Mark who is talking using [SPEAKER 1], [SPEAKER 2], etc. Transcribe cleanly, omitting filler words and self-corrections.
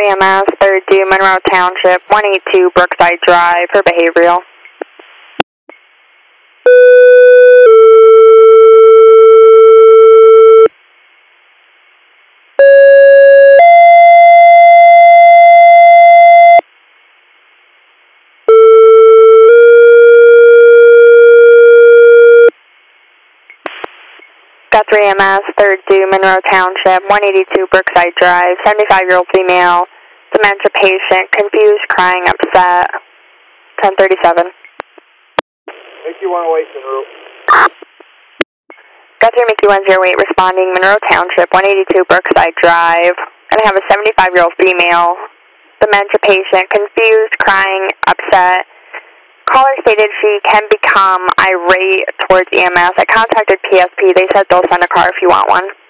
[SPEAKER 1] EMS, 3rd to Monroe Township, 182 Brookside Drive for behavioral. Guthrie EMS, 3rd to Monroe Township, 182 Brookside Drive, 75-year-old female, dementia patient, confused, crying, upset, 1037.
[SPEAKER 2] Mickey 108 en route.
[SPEAKER 1] Guthrie Mickey 108 responding, Monroe Township, 182 Brookside Drive. Gonna have a 75-year-old female, dementia patient, confused, crying, upset. Caller stated she can become irate towards EMS. I contacted PSP. They said they'll send a car if you want one.